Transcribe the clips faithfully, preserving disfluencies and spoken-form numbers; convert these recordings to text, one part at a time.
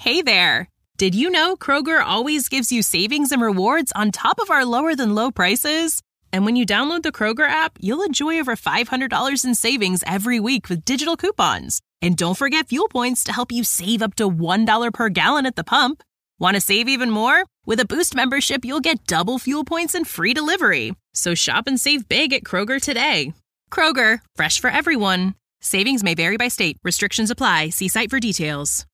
Hey there! Did you know Kroger always gives you savings and rewards on top of our lower-than-low prices? And when you download the Kroger app, you'll enjoy over five hundred dollars in savings every week with digital coupons. And don't forget fuel points to help you save up to one dollar per gallon at the pump. Want to save even more? With a Boost membership, you'll get double fuel points and free delivery. So shop and save big at Kroger today. Kroger, fresh for everyone. Savings may vary by state. Restrictions apply. See site for details.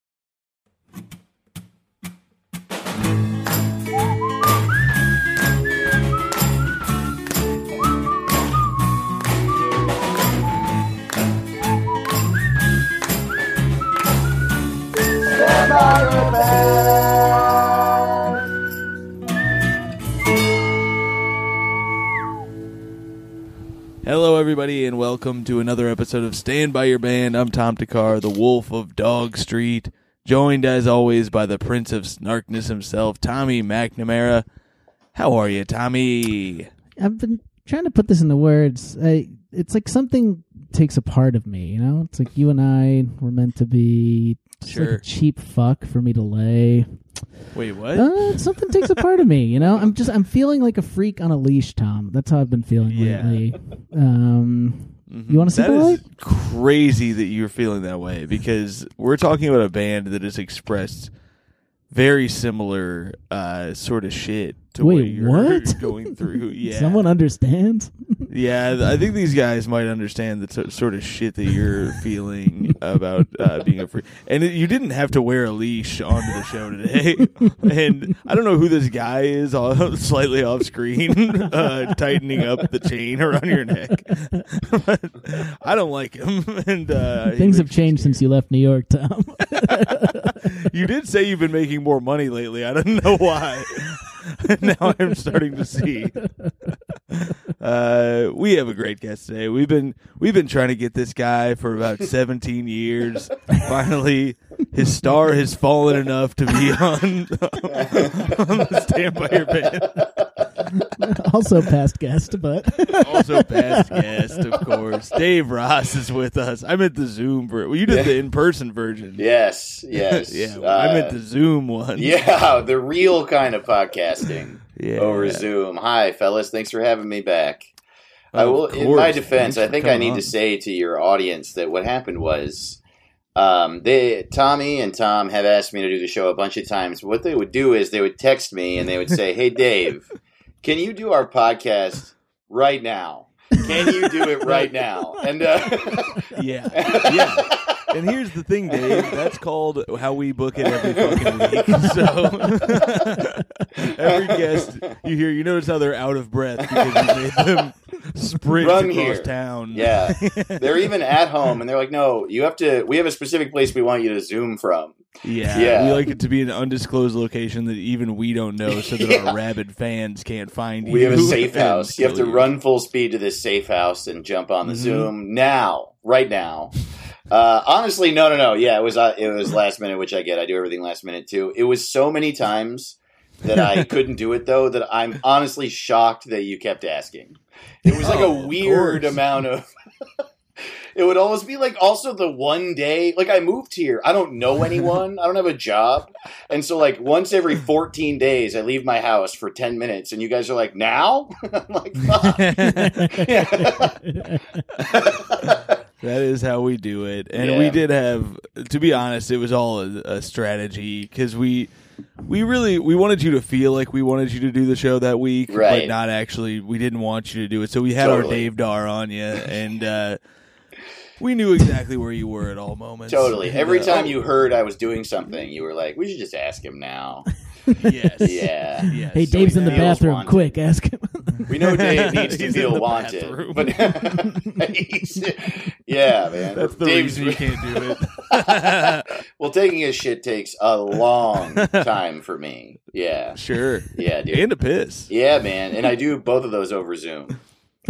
Hello, everybody, and welcome to another episode of Stand By Your Band. I'm Tom Takar, the Wolf of Dog Street, joined as always by the Prince of Snarkness himself, Tommy McNamara. How are you, Tommy? I've been trying to put this into words. I, it's like something takes a part of me, you know? It's like you and I were meant to be just Sure. like a cheap fuck for me to lay. Wait, what? Uh, something takes a part of me, you know? I'm just, I'm feeling like a freak on a leash, Tom. That's how I've been feeling Yeah. lately. Um, Mm-hmm. You want to see That the is light? crazy that you're feeling that way, because we're talking about a band that has expressed very similar uh, sort of shit to Wait, what you're what? going through. Yeah. Someone understands? Yeah, I think these guys might understand the t- sort of shit that you're feeling about uh, being a freak. And it, you didn't have to wear a leash onto the show today. And I don't know who this guy is, all, slightly off screen, uh, tightening up the chain around your neck. But I don't like him. And uh, Things have changed since you left New York, Tom. You did say you've been making more money lately. I don't know why. Now I'm starting to see. Uh, we have a great guest today. We've been we've been trying to get this guy for about seventeen years. Finally, his star has fallen enough to be on, on the Stand By Your Band. Also past guest, but Also past guest, of course. Dave Ross is with us. I meant the Zoom version. Well, you did Yeah. the in-person version. Yes, yes. Yeah, uh, I meant the Zoom one. Yeah, the real kind of podcasting Yeah. over Zoom. Hi, fellas. Thanks for having me back. I Of will. In course. my defense, Thanks I for think I coming need on. to say to your audience that what happened was, um, they, Tommy and Tom have asked me to do the show a bunch of times. What they would do is they would text me and they would say, "Hey, Dave, can you do our podcast right now? Can you do it right now?" And uh, Yeah. Yeah. And here's the thing, Dave. That's called how we book it every fucking week. So every guest you hear, you notice how they're out of breath because you made them sprint Run across here. town. Yeah, they're even at home, and they're like, "No, you have to. We have a specific place we want you to Zoom from." Yeah. Yeah. We like it to be an undisclosed location that even we don't know, so that Yeah. our rabid fans can't find you. We have a safe and house. You have to kill run full speed to this safe house and jump on the Mhm. Zoom now, right now. Uh, honestly, no, no, no. Yeah, it was uh, it was last minute, which I get. I do everything last minute too. It was so many times that I couldn't do it though that I'm honestly shocked that you kept asking. It was like Oh, a of weird course. amount of. It would almost be like also the one day, like I moved here. I don't know anyone. I don't have a job. And so like once every fourteen days, I leave my house for ten minutes and you guys are like, now? I'm like, fuck. Yeah. That is how we do it. And Yeah. we did have, to be honest, it was all a, a strategy because we we really we wanted you to feel like we wanted you to do the show that week, Right. but not actually. We didn't want you to do it, so we had our Totally. Dave Dar on you, and uh, we knew exactly where you were at all moments. Totally. And, Every uh, time you heard I was doing something, you were like, we should just ask him now. yes, Yeah. yes. hey, Dave's in the feels bathroom. wanted. Quick, ask him. We know Dave needs to He's in feel the wanted. bathroom. But he's- yeah, man. That's the Dave's, reason you can't do it. well, taking a shit takes a long time for me. Yeah. Sure, Yeah, dude. and a piss. Yeah, man. And I do both of those over Zoom.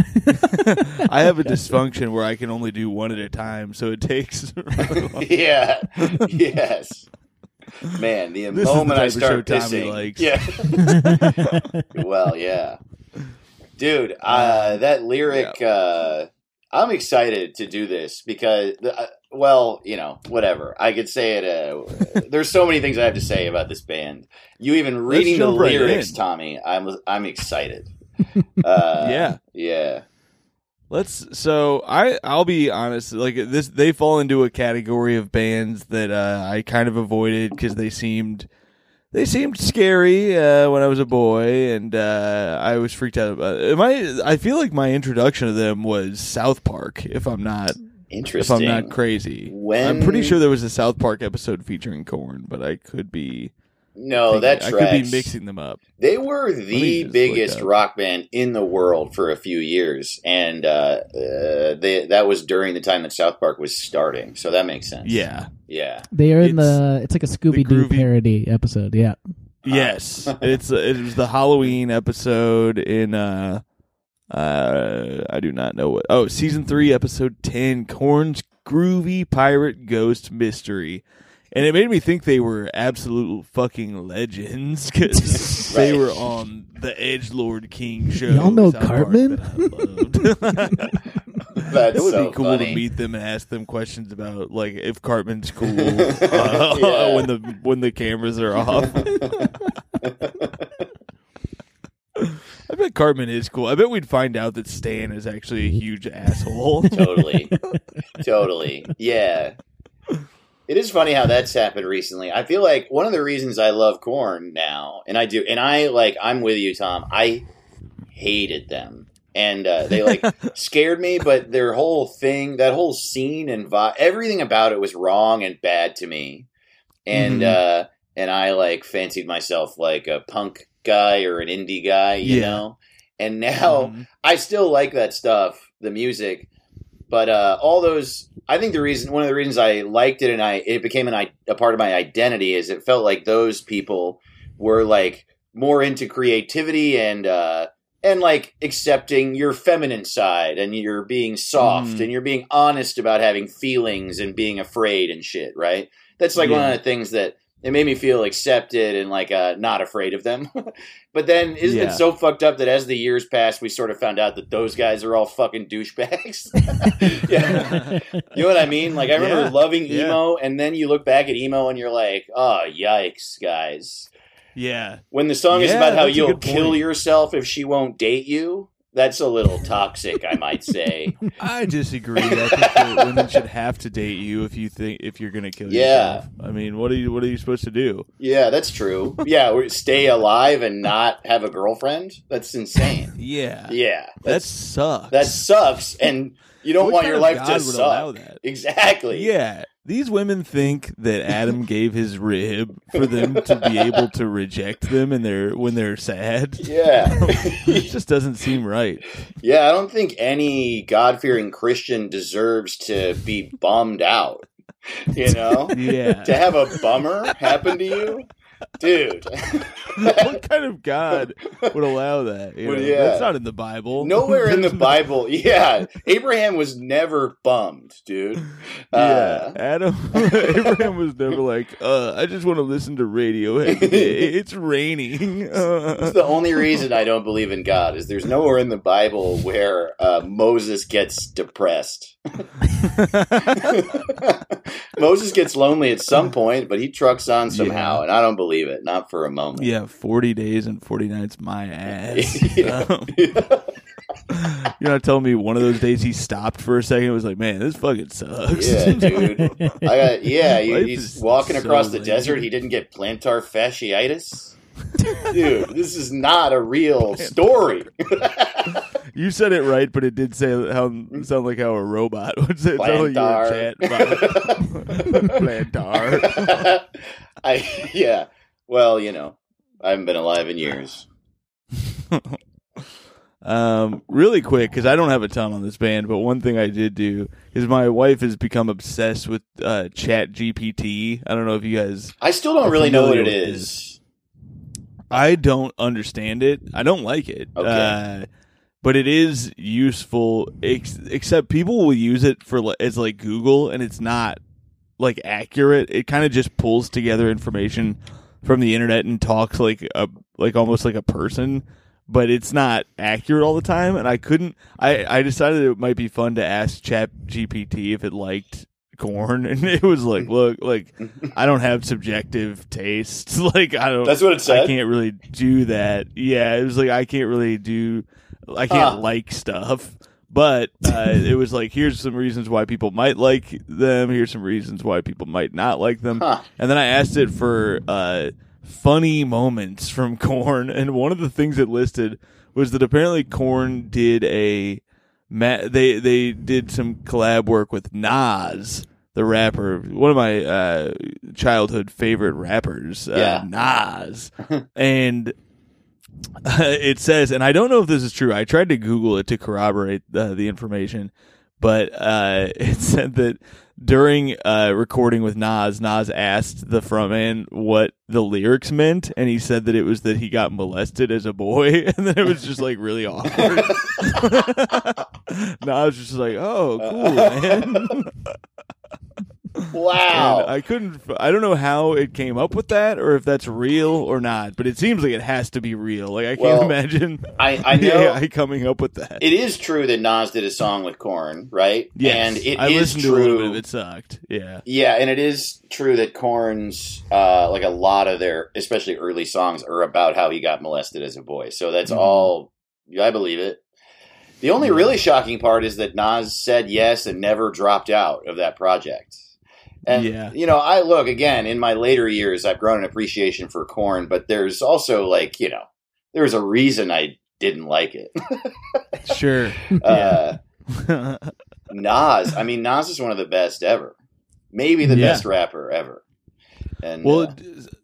I have a dysfunction where I can only do one at a time, so it takes. Yeah. Yes. Man, the This is the moment I type of start show Tommy pissing. likes. Yeah. Well, yeah. Dude, uh, that lyric, uh, I'm excited to do this because, uh, well, you know, whatever. I could say it. Uh, there's so many things I have to say about this band. You even reading the right lyrics, in. Tommy. I'm I'm excited. Uh, Yeah. Yeah. Let's. So I I'll be honest. Like this, they fall into a category of bands that uh, I kind of avoided because they seemed they seemed scary uh, when I was a boy, and uh, I was freaked out about it. My I feel like my introduction to them was South Park. If I'm not if Interesting. I'm not crazy, When- I'm pretty sure there was a South Park episode featuring Korn, but I could be. No, that I tracks. could be mixing them up. They were me the just biggest look up. rock band in the world for a few years, and uh, uh, they, that was during the time that South Park was starting. So that makes sense. Yeah. Yeah. They are in It's the. It's like a Scooby Doo groovy- parody episode. Yeah. Yes, it's it was the Halloween episode in uh uh I do not know what oh season three episode ten Korn's Groovy Pirate Ghost Mystery, and it made me think they were absolute fucking legends because they Right. were on the Edgelord King show. Y'all know South Park, Cartman? that I loved. That's It would so be cool funny. to meet them and ask them questions about like if Cartman's cool uh, Yeah. when the when the cameras are off. I bet Cartman is cool. I bet we'd find out that Stan is actually a huge asshole. Totally. Totally. Yeah. It is funny how that's happened recently. I feel like one of the reasons I love Korn now, and I do, and I like, I'm with you, Tom. I hated them. And uh, they like scared me, but their whole thing, that whole scene and vi- everything about it was wrong and bad to me. And, Mhm. uh, and I like fancied myself like a punk guy or an indie guy, you Yeah. know? And now Mhm. I still like that stuff, the music, but uh, all those. I think the reason, one of the reasons I liked it and I it became an i- a part of my identity is it felt like those people were like more into creativity and uh, and like accepting your feminine side and you're being soft Mm. and you're being honest about having feelings and being afraid and shit. Right? That's like one Yeah. of the things that. It made me feel accepted and like uh, not afraid of them. But then isn't Yeah. it so fucked up that as the years passed, we sort of found out that those guys are all fucking douchebags? Yeah. You know what I mean? Like I remember Yeah. loving Yeah. emo, and then you look back at emo and you're like, oh, yikes, guys. Yeah. When the song is Yeah, about how that's a you'll good kill point. yourself if she won't date you, that's a little toxic, I might say. I disagree. I think that women should have to date you if you think if you're going to kill Yeah. yourself. I mean, what are you what are you supposed to do? Yeah, that's true. Yeah, we- stay alive and not have a girlfriend? That's insane. Yeah. Yeah. That That's, sucks. that sucks, and you don't What want kind your of life God to would suck. allow that? Exactly. Yeah. These women think that Adam gave his rib for them to be able to reject them and they're when they're sad. Yeah. It just doesn't seem right. Yeah, I don't think any God-fearing Christian deserves to be bummed out. You know? Yeah. To have a bummer happen to you? Dude. What kind of God would allow that? You Well, know? yeah. That's not in the Bible. Nowhere in the There's no- Bible. Yeah. Abraham was never bummed, dude. Yeah, Uh, Adam Abraham was never like, uh, I just want to listen to Radiohead today. It's raining. That's the only reason I don't believe in God is there's nowhere in the Bible where uh, Moses gets depressed. Moses gets lonely at some point, but he trucks on somehow, Yeah. and I don't believe it, not for a moment. Yeah, forty days and forty nights, my ass. Yeah. Um, you're not telling me one of those days he stopped for a second and was like, man, this fucking sucks. Yeah, dude. I got yeah. He, Life he's is walking so across the lame. desert. He didn't get plantar fasciitis. Dude, this is not a real story. You said it right, but it did say how sound like how a robot would say. It sounded like you were chat Plantar. I yeah. Well, you know, I haven't been alive in years. Um, really quick, because I don't have a ton on this band, but one thing I did do is my wife has become obsessed with uh, Chat G P T. I don't know if you guys. I still don't are really know what familiar it with is. this. I don't understand it. I don't like it. Okay. Uh, but it is useful, ex- except people will use it for li- as like Google, and it's not like accurate. It kind of just pulls together information from the internet and talks like a like almost like a person. but it's not accurate all the time. And I couldn't. I I decided it might be fun to ask Chat G P T if it liked Korn, and it was like, look, like I don't have subjective tastes. Like I don't. That's what it said. I can't really do that. Yeah, it was like I can't really do. I can't Huh. like stuff. But uh, it was like, here's some reasons why people might like them. Here's some reasons why people might not like them. Huh. And then I asked it for uh, funny moments from Korn, and one of the things it listed was that apparently Korn did a ma- they they did some collab work with Nas, the rapper, one of my uh, childhood favorite rappers, uh, Yeah. Nas, and. Uh, it says, and I don't know if this is true. I tried to Google it to corroborate uh, the information, but uh, it said that during uh, recording with Nas, Nas asked the frontman what the lyrics meant, and he said that it was that he got molested as a boy, and then it was just like really awkward. Nas was just like, "Oh, cool, man." Wow. And I couldn't. I don't know how it came up with that, or if that's real or not. But it seems like it has to be real. Like I can't Well, imagine. I, I know A I coming up with that. it is true that Nas did a song with Korn, right? Yes, And it I is listened true. to a little bit of it. Sucked. Yeah. Yeah, and it is true that Korn's, uh, like a lot of their, especially early songs, are about how he got molested as a boy. So that's Mhm. all. I believe it. The only Yeah. really shocking part is that Nas said yes and never dropped out of that project. And, Yeah. you know, I look, again, in my later years, I've grown an appreciation for Korn, but there's also, like, you know, there's a reason I didn't like it. Sure. uh, Yeah. Nas, I mean, Nas is one of the best ever. Maybe the Yeah. best rapper ever. And well, uh,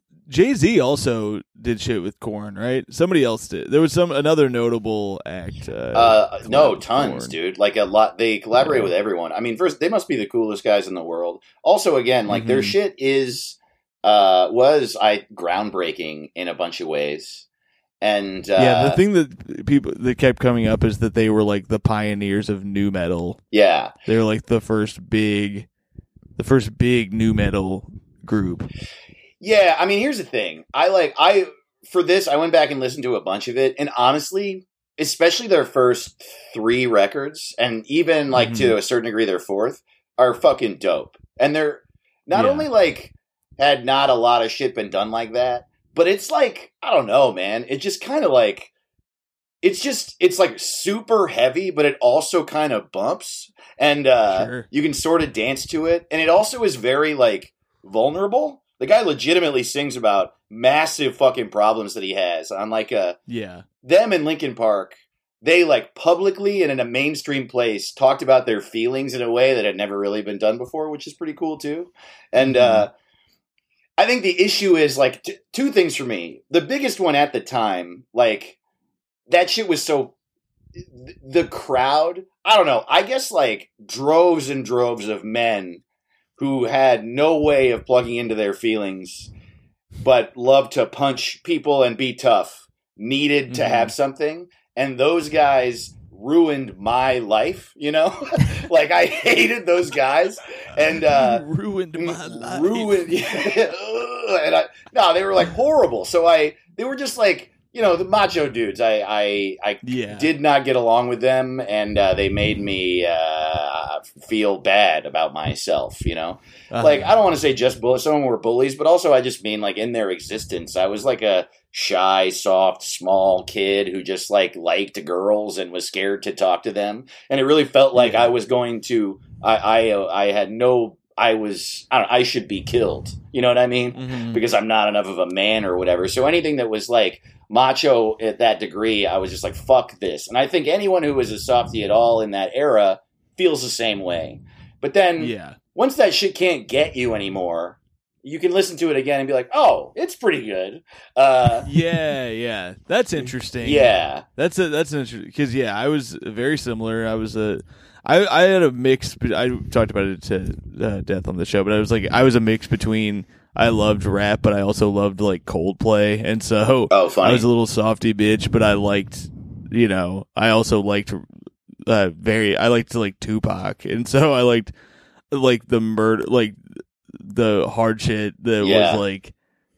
Jay-Z also did shit with Korn, right? Somebody else did. There was some another notable act. Uh, uh, no, collab with tons, Korn. dude. Like a lot. They collaborate Yeah. with everyone. I mean, first, they must be the coolest guys in the world. Also, again, like their Mhm. shit is, uh, was I groundbreaking in a bunch of ways. And uh, Yeah, the thing that people that kept coming up is that they were like the pioneers of nu metal. yeah. They were like the first big, the first big nu metal group. Yeah, I mean, here's the thing. I like I for this I went back and listened to a bunch of it, and honestly, especially their first three records, and even like Mhm. to a certain degree their fourth, are fucking dope. And they're not Yeah. only like had not a lot of shit been done like that, but it's like, I don't know, man. It just kind of like it's just it's like super heavy, but it also kind of bumps, and uh, Sure. you can sort of dance to it, and it also is very like vulnerable. The guy legitimately sings about massive fucking problems that he has on like a Yeah. them in Linkin Park. They like publicly and in a mainstream place talked about their feelings in a way that had never really been done before, which is pretty cool too. And uh, I think the issue is like t- two things for me. The biggest one at the time, like that shit was so th- the crowd. I don't know. I guess like droves and droves of men who had no way of plugging into their feelings, but loved to punch people and be tough, needed to Mhm. have something. And those guys ruined my life, you know? Like, I hated those guys. And, uh, ruined my life. ruined. and I, no, they were like horrible. So I, they were just like, you know, the macho dudes. I, I, I Yeah. did not get along with them, and uh, they made me uh, feel bad about myself. You know, Uh-huh. like I don't want to say just bullies. Some of them were bullies, but also I just mean like in their existence. I was like a shy, soft, small kid who just like liked girls and was scared to talk to them, and it really felt like Yeah. I was going to. I, I, uh, I had no. I was. I, don't, I should be killed. You know what I mean? Mhm. Because I'm not enough of a man or whatever. So anything that was like macho at that degree, I was just like, fuck this. And I think anyone who was a softie at all in that era feels the same way. But then Yeah. once that shit can't get you anymore, you can listen to it again and be like, oh, it's pretty good. Uh, Yeah, yeah. That's interesting. yeah. That's a that's an interesting because yeah, I was very similar. I was a I I had a mix. be- I talked about it to uh, death on the show, but I was like I was a mix between I loved rap, but I also loved like Coldplay, and so Oh, funny. I was a little softy bitch, but I liked you know I also liked uh, very I liked like Tupac, and so I liked like the murder like the hard shit that Yeah. was like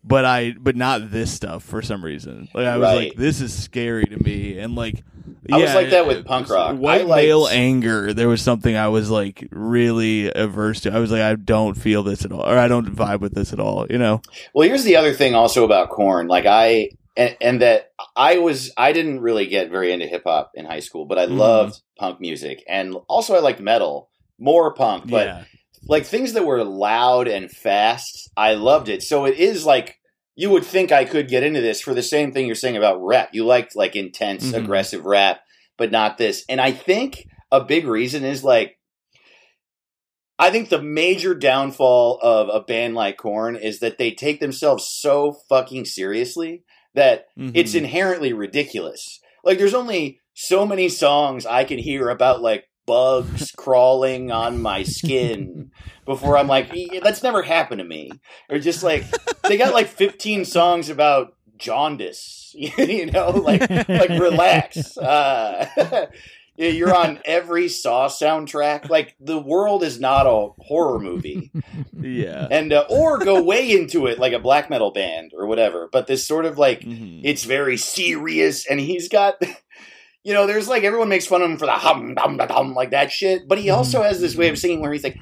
but I but not this stuff for some reason. Like I was Right. like, this is scary to me, and like I yeah, was like that with punk rock. White I liked- male anger. There was something I was like really averse to. I was like, I don't feel this at all, or I don't vibe with this at all. You know? Well, here's the other thing also about Korn. Like I and, and that I was I didn't really get very into hip hop in high school, but I Mhm. loved punk music, and also I liked metal, more punk, but yeah. like things that were loud and fast. I loved it. So it is like you would think I could get into this for the same thing you're saying about rap. You liked like intense, Mhm. aggressive rap, but not this. And I think a big reason is like, I think the major downfall of a band like Korn is that they take themselves so fucking seriously that Mhm. it's inherently ridiculous. Like there's only so many songs I can hear about like bugs crawling on my skin before I'm like, "Eh, that's never happened to me. Or just like, they got like fifteen songs about jaundice, you know, like, like relax. Uh, yeah, you're on every Saw soundtrack. Like the world is not a horror movie. yeah. And, uh, or go way into it like a black metal band or whatever. But this sort of like, Mhm. it's very serious, and he's got, you know, there's like everyone makes fun of him for the hum dum da dum like that shit, but he also has this way of singing where he's like,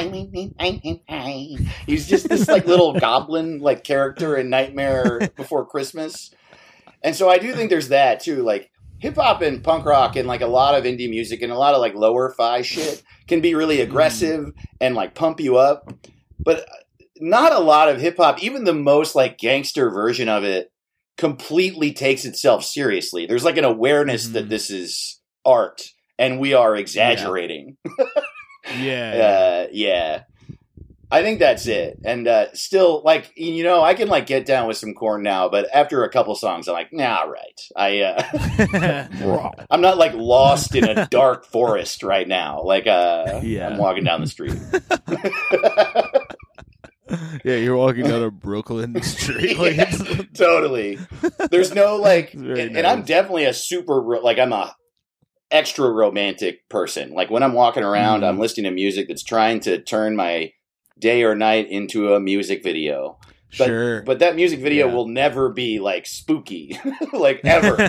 he's just this like little goblin like character in Nightmare Before Christmas, and so I do think there's that too. Like hip hop and punk rock and like a lot of indie music and a lot of like lower fi shit can be really aggressive and like pump you up, but not a lot of hip hop, even the most like gangster version of it, completely takes itself seriously. There's like an awareness Mhm. that this is art and we are exaggerating. Yeah. Uh, yeah. I think that's it. And uh, still, like, you know, I can like get down with some Korn now, but after a couple songs, I'm like, nah, right. I, uh, I'm not like lost in a dark forest right now. Like, uh, Yeah. I'm walking down the street. Yeah, you're walking down a Brooklyn street. Like Yeah, it's, totally. There's no like, It's very and, and I'm nice. definitely a super ro- like I'm a extra romantic person. Like when I'm walking around, Mhm. I'm listening to music that's trying to turn my day or night into a music video. But, sure. but that music video Yeah. will never be like spooky, like ever.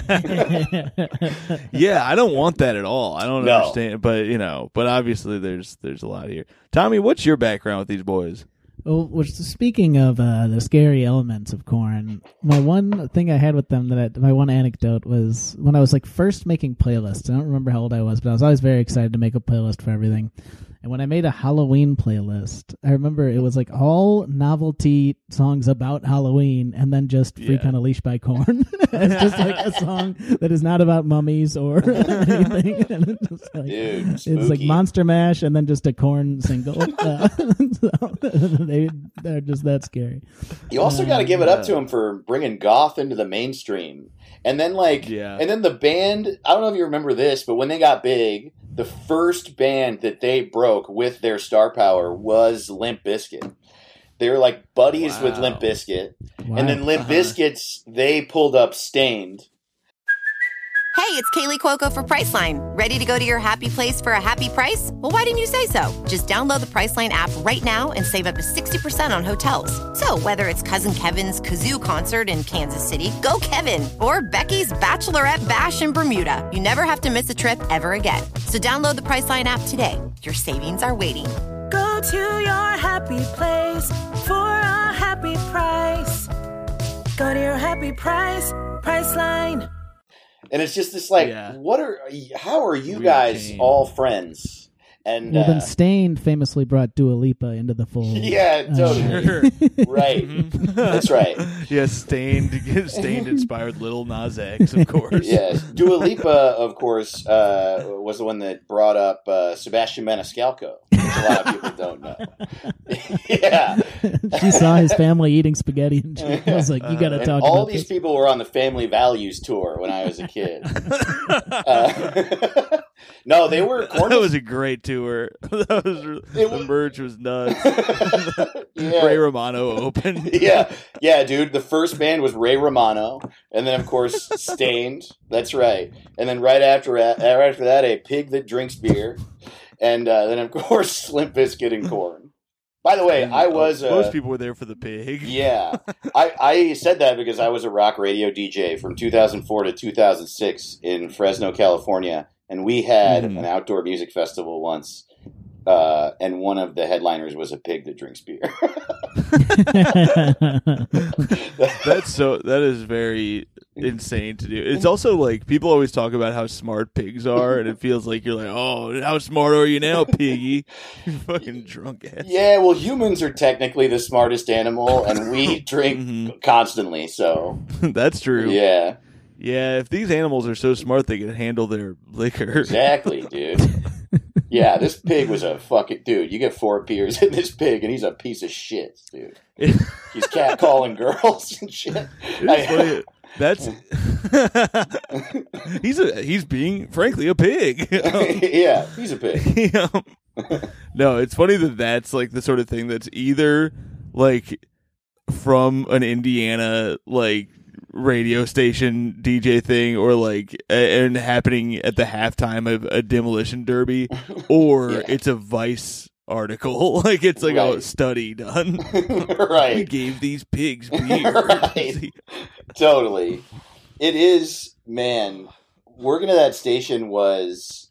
Yeah, I don't want that at all. I don't No. understand, but you know, but obviously there's there's a lot here. Tommy, what's your background with these boys? Well, which, speaking of uh, the scary elements of Korn, my one thing I had with them that I, my one anecdote was when I was like first making playlists. I don't remember how old I was, but I was always very excited to make a playlist for everything. And when I made a Halloween playlist, I remember it was like all novelty songs about Halloween, and then just "Freak Yeah. on a Leash" by Korn. It's just like a song that is not about mummies or anything. And it's just like, Dude, it's like spooky. Monster Mash and then just a Korn single. Uh, so they, they're just that scary. You also Uh, got to give it up to him for bringing goth into the mainstream. And then like, Yeah. and then the band, I don't know if you remember this, but when they got big, the first band that they broke with their star power was Limp Bizkit. They were like buddies with Wow. Limp Bizkit. Wow. And then Limp Uh-huh. Bizkit's, they pulled up Stained. Hey, it's Kaylee Cuoco for Priceline. Ready to go to your happy place for a happy price? Well, why didn't you say so? Just download the Priceline app right now and save up to sixty percent on hotels. So whether it's Cousin Kevin's Kazoo Concert in Kansas City, go Kevin, or Becky's Bachelorette Bash in Bermuda, you never have to miss a trip ever again. So download the Priceline app today. Your savings are waiting. Go to your happy place for a happy price. Go to your happy price, Priceline. And it's just this like, Yeah. what are, how are you Weird guys change. all friends? And Well, uh, then Stained famously brought Dua Lipa into the fold. yeah, totally. Sure. Right. That's right. Yeah, stained stained inspired Lil Nas X, of course. Yes. Dua Lipa, of course, uh, was the one that brought up uh, Sebastian Maniscalco, which a lot of people don't know. Yeah. She saw his family eating spaghetti, and she was like, "You got to And talk all about these this." people were on the Family Values tour when I was a kid. Uh, no, they were. That was a great tour. That was It the was- merch was nuts. Yeah. Ray Romano opened. yeah, yeah, dude. The first band was Ray Romano, and then of course Stained. That's right. And then right after that, right after that, a pig that drinks beer, and uh, then of course Limp Bizkit and Korn. By the way, I was uh, most uh, people were there for the pig. Yeah, I, I said that because I was a rock radio D J from two thousand four to two thousand six in Fresno, California, and we had Mm. an outdoor music festival once, uh, and one of the headliners was a pig that drinks beer. That's so. That is very insane to do. It's also like people always talk about how smart pigs are, and it feels like you're like, oh, how smart are you now, piggy? You fucking drunk ass. Yeah, well, humans are technically the smartest animal, and we drink Mhm. constantly. So That's true. yeah, Yeah, if these animals are so smart, they can handle their liquor. exactly, dude. Yeah, this pig was a fucking dude. You get four beers in this pig, and he's a piece of shit, dude. He's catcalling girls and shit. It's funny. That's he's a he's being frankly a pig. Yeah, he's a pig. Yeah. No, it's funny that that's like the sort of thing that's either like from an Indiana like radio station D J thing, or like a- and happening at the halftime of a demolition derby, or Yeah. it's a Vice article. Like it's like a Right. study done. We Right. gave these pigs beer. Right. Totally. It is, man, working at that station was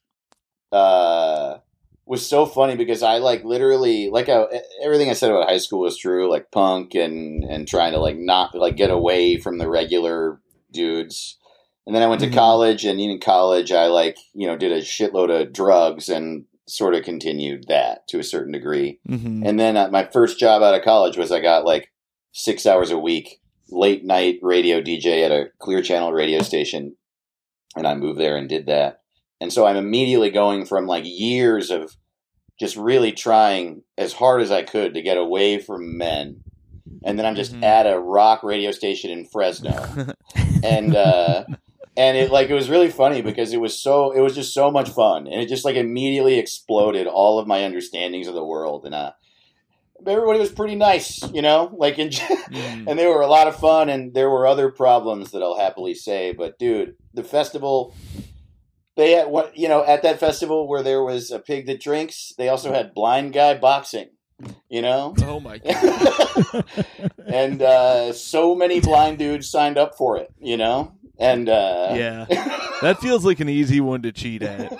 uh was so funny because I like literally like I, everything I said about high school was true, like punk and and trying to like not like get away from the regular dudes. And then I went to Mhm. college, and in college I like, you know, did a shitload of drugs and sort of continued that to a certain degree. Mhm. And then uh, my first job out of college was I got like six hours a week, late night radio D J at a Clear Channel radio station. And I moved there and did that. And so I'm immediately going from like years of just really trying as hard as I could to get away from men. And then I'm just Mhm. at a rock radio station in Fresno. and, uh, and it like, it was really funny because it was so, it was just so much fun. And it just like immediately exploded all of my understandings of the world. And, uh, everybody was pretty nice, you know, like, in, Mm. and they were a lot of fun. And there were other problems that I'll happily say, but dude, the festival, they had what, you know, at that festival where there was a pig that drinks, they also had blind guy boxing, you know? Oh my god. And uh, so many blind dudes signed up for it, you know? And uh, Yeah. That feels like an easy one to cheat at.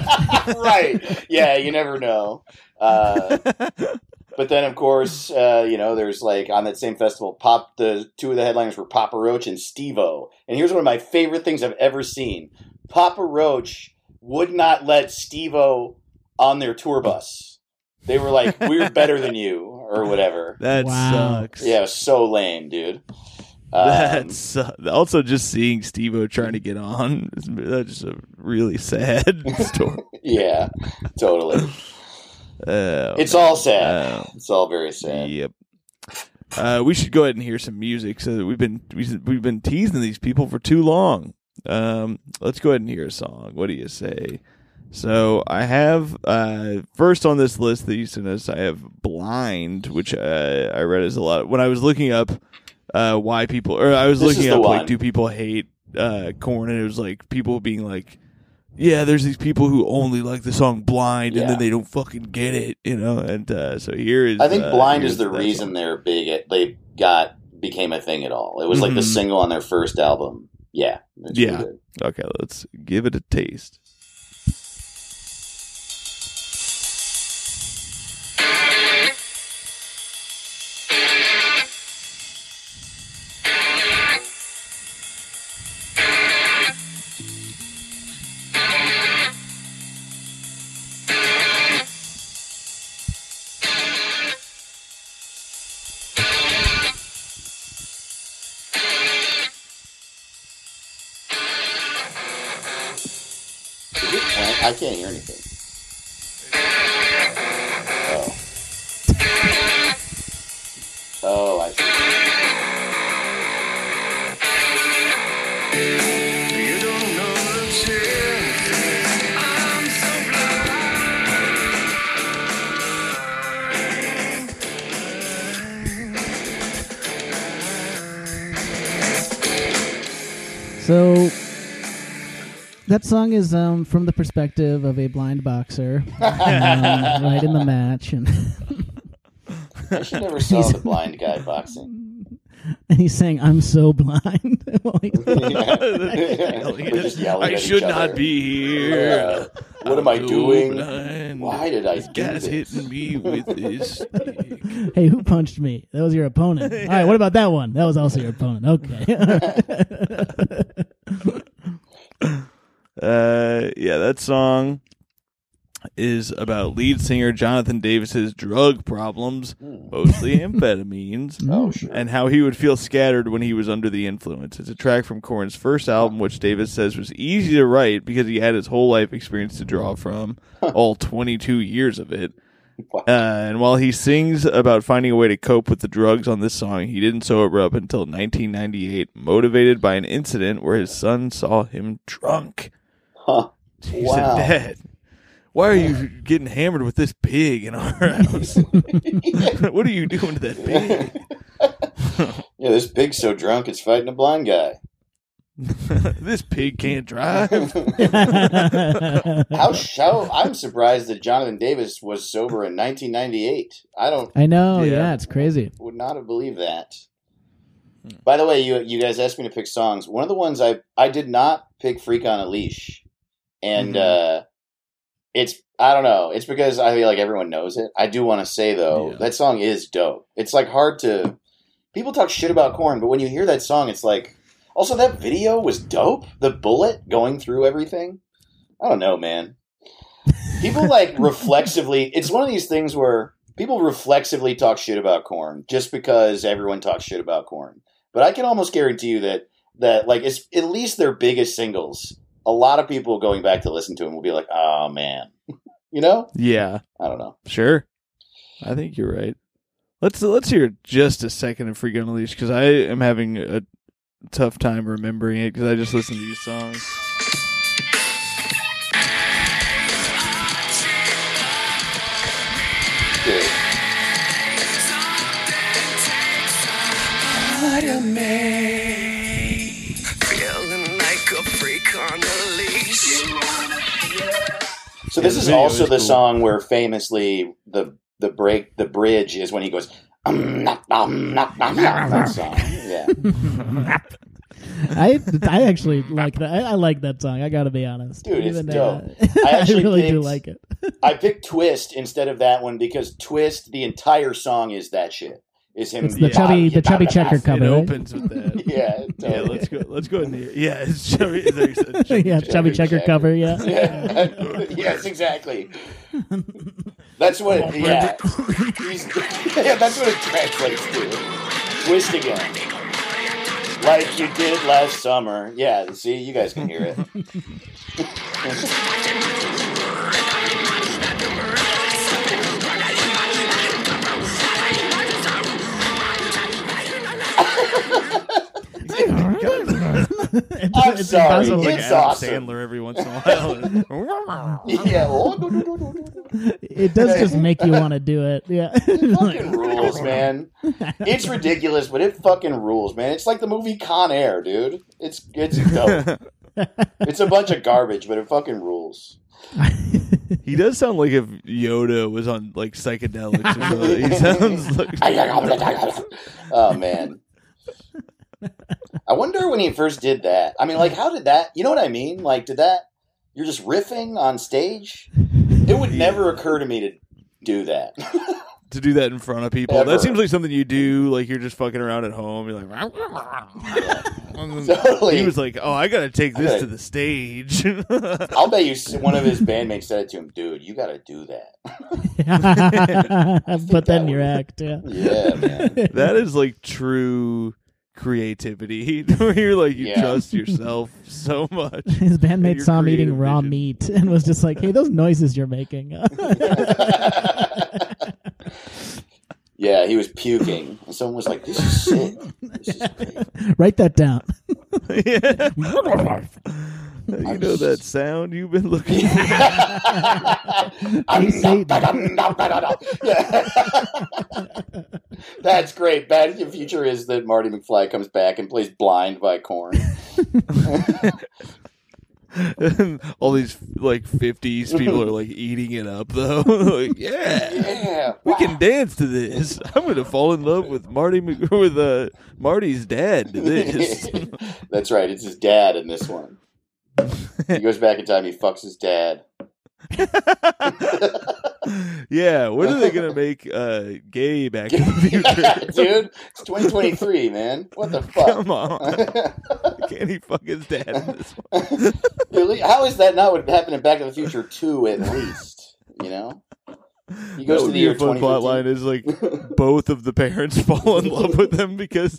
right. Yeah, you never know. Uh, but then, of course, uh, you know, there's like on that same festival, Pop. The two of the headliners were Papa Roach and Steve-O. And here's one of my favorite things I've ever seen. Papa Roach would not let Steve-O on their tour bus. They were like, "We're better than you," or whatever. That Wow. sucks. Yeah, it was so lame, dude. Um, That's uh, also just seeing Steve-O trying to get on. is- That's just a really sad story. yeah, totally. Oh, It's man. all sad. Oh, It's all very sad. yep. Uh, we should go ahead and hear some music. So we've been we've been teasing these people for too long. Um, let's go ahead and hear a song. What do you say? So I have uh, first on this list that you sent us. I have "Blind," which uh, I read as a lot when I was looking up uh, why people, or I was This looking is the up one. like, do people hate uh, Korn? And it was like people being like, yeah, there's these people who only like the song "Blind" and Yeah. then they don't fucking get it, you know. And uh, so here is. I think uh, "Blind" here's is the that reason song. they're big. At, they got became a thing at all. It was like the Mhm. single on their first album. Yeah, it's Yeah. really good. Okay, let's give it a taste. Is it playing? I can't hear anything. Oh. Oh, I see. So that song is um, from the perspective of a blind boxer, um, right in the match, and I should never saw the blind guy boxing. And he's saying, "I'm so blind." Well, he's- We're just yelling I at should each not other. be here. Yeah. What am I I'm doing? blind. Why did I This do guy's this? hitting me with this stick. Hey, who punched me? That was your opponent. All right, what about that one? That was also your opponent. Okay. Uh, yeah, that song is about lead singer Jonathan Davis's drug problems, mostly amphetamines, Oh, sure. and how he would feel scattered when he was under the influence. It's a track from Korn's first album, which Davis says was easy to write because he had his whole life experience to draw from, all twenty-two years of it. Wow. Uh, and while he sings about finding a way to cope with the drugs on this song, he didn't sober up until nineteen ninety-eight, motivated by an incident where his son saw him drunk. Huh. He Wow. said, "Dad, why are you getting hammered with this pig in our house? What are you doing to that pig?" Yeah, this pig's so drunk it's fighting a blind guy. This pig can't drive. How how I'm surprised that Jonathan Davis was sober in nineteen ninety-eight. I don't I know. Yeah. Yeah. It's crazy. would not have believed that. By the way, you you guys asked me to pick songs. One of the ones I I did not pick "Freak on a Leash," and Mhm. uh, it's I don't know. It's because I feel like everyone knows it. I do want to say though Yeah. that song is dope. It's like hard to people talk shit about Korn, but when you hear that song, it's like also that video was dope. The bullet going through everything. I don't know, man. People like reflexively. It's one of these things where people reflexively talk shit about Korn just because everyone talks shit about Korn. But I can almost guarantee you that that like it's at least their biggest singles. A lot of people going back to listen to them will be like, "Oh man," you know. Yeah, I don't know. sure. I think you're right. Let's let's hear just a second of "Freak on a Leash" because I am having a tough time remembering it because I just listened to these songs. Good. Feeling like a freak on a leash. So Yeah, this the is video also is the cool. song where famously the the break the bridge is when he goes um, knock, um, knock, knock, knock, that song. Yeah. I I actually like that. I, I like that song. I got to be honest, Dude, it's uh, dope. I, I actually really do picked- like it. I picked Twist instead of that one because Twist, the entire song is that shit. Is him It's the Yeah. chubby the chubby checker It cover. right? opens with that. Yeah, Yeah, totally. let's go. Let's go in here. Yeah, it's chubby. There's a chubby yeah, checker. chubby checker checker. cover. Yeah. Yeah. Yes, exactly. That's what. It, yeah. He's, yeah, that's what it translates to. Twist again, like you did last summer. Yeah. See, you guys can hear it. It's, I'm it's sorry. impossible. Like It's Adam awesome. Sandler every once in a while. Yeah. Oh, no, no, no, no, no. It does just make you want to do it. Yeah. It fucking rules, man. It's ridiculous, but it fucking rules, man. It's like the movie Con Air, dude. It's it's dope. It's a bunch of garbage, but it fucking rules. He does sound like if Yoda was on like psychedelics or something. He sounds like Oh man. I wonder when he first did that. I mean, like, how did that? You know what I mean? Like, did that? You're just riffing on stage. It would never occur to me to do that. to do that in front of people. Ever. That seems like something you do. Like you're just fucking around at home. You're like, Totally. he was like, "Oh, I gotta take I this gotta- to the stage." I'll bet you s- one of his bandmates said it to him, dude. You got to do that. Put that that in your would- act. Yeah. Yeah, man. That is like true creativity, where you're like you Yeah. trust yourself so much. His bandmate Your saw him eating creative raw vision. meat and was just like, "Hey, those noises you're making." Yeah, he was puking. And someone was like, this is sick. This is great. Write that down. Yeah. You know that sound you've been looking for? Hey, Satan. That's great. Bad in the Future is that Marty McFly comes back and plays Blind by Korn. All these like fifties people are like eating it up though. Like, yeah, Yeah, we wow. can dance to this. I'm gonna fall in love with Marty Mc- with uh, Marty's dad to this. That's right. It's his dad in this one. He goes back in time. He fucks his dad. Yeah, when are they gonna make uh, gay Back to the Future? Dude, it's twenty twenty-three, man. What the fuck? Come on, can't he fuck his dad in this one? Really? How is that not what happened in Back to the Future two at least? You know? He goes That to would the be year a fun plot line twenty is like both of the parents fall in love with them because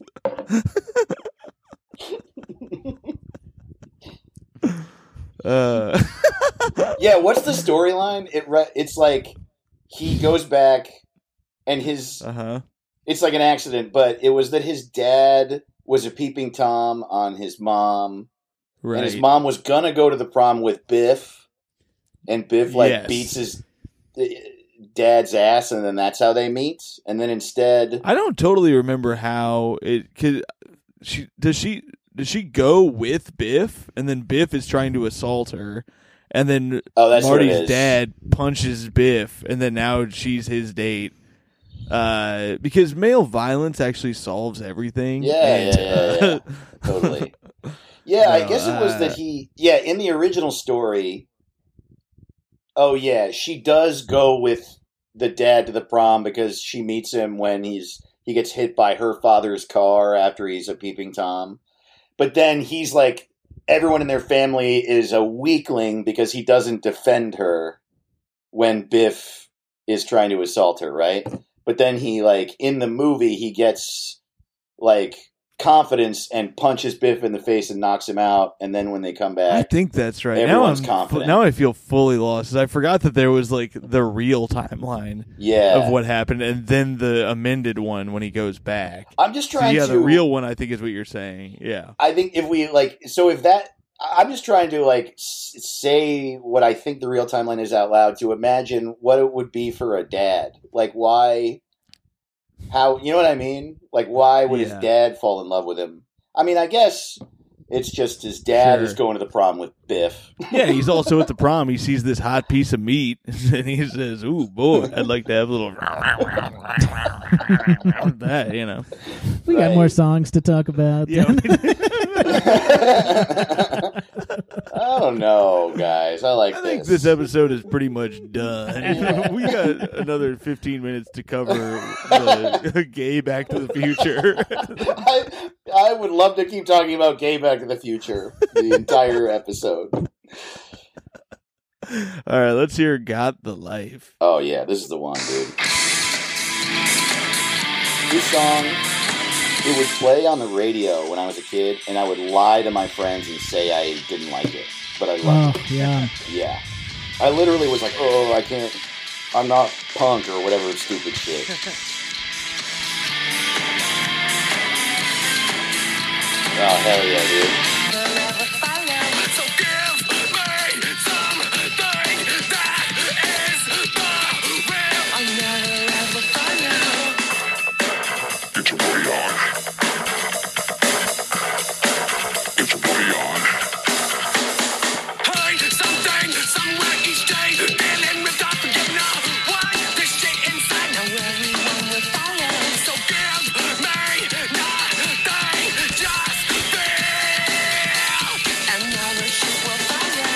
uh Yeah, what's the storyline? It re- It's like he goes back and his... uh-huh. It's like an accident, but it was that his dad was a peeping Tom on his mom. Right. And his mom was gonna go to the prom with Biff. And Biff, like, Yes. beats his uh, dad's ass, and then that's how they meet. And then instead... I don't totally remember how it could she does she does she go with Biff and then Biff is trying to assault her and then Oh, that's what it Marty's is. dad punches Biff and then now she's his date. Uh, because male violence actually solves everything. Yeah, and, yeah, yeah, yeah. uh, Totally. Yeah, I No, guess it was uh, that he... Yeah, in the original story... Oh, yeah, she does go with the dad to the prom because she meets him when he's he gets hit by her father's car after he's a peeping Tom. But then he's like... Everyone in their family is a weakling because he doesn't defend her when Biff is trying to assault her, right? But then he, like, in the movie, he gets, like, confidence and punches Biff in the face and knocks him out. And then when they come I back, think that's right. Everyone's now I'm, confident. Now I feel fully lost. 'Cause I forgot that there was like the real timeline yeah. of what happened, and then the amended one when he goes back. I'm just So, trying yeah, to... the real one I think is what you're saying. Yeah. I think if we, like... So if that... I'm just trying to, like, s- say what I think the real timeline is out loud to imagine what it would be for a dad. Like, why... How... You know what I mean? Like, why would Yeah. his dad fall in love with him? I mean, I guess it's just his dad Sure. is going to the prom with Biff. Yeah, he's also at the prom. He sees this hot piece of meat, and he says, "Ooh, boy, I'd like to have a little that." You know, We got Right. more songs to talk about. yeah. I don't know, guys. I like I think this. this episode is pretty much done. We got another fifteen minutes to cover the gay Back to the Future. I, I would love to keep talking about Gay Back to the Future the entire episode. All right, let's hear "Got the Life." Oh, yeah, this is the one, dude. This song, it would play on the radio when I was a kid, and I would lie to my friends and say I didn't like it. But I loved Oh, yeah. it. Yeah. I literally was like, oh, I can't, I'm not punk or whatever stupid shit. Oh, hell yeah, dude. So give me something that is the real. I'll never ever find out. Get your booty on. Get your booty on. Hey, something, somewhere each day, feeling ripped off again now. Why this shit inside? Now everyone will follow. So give me nothing, just feel. Another ship will follow.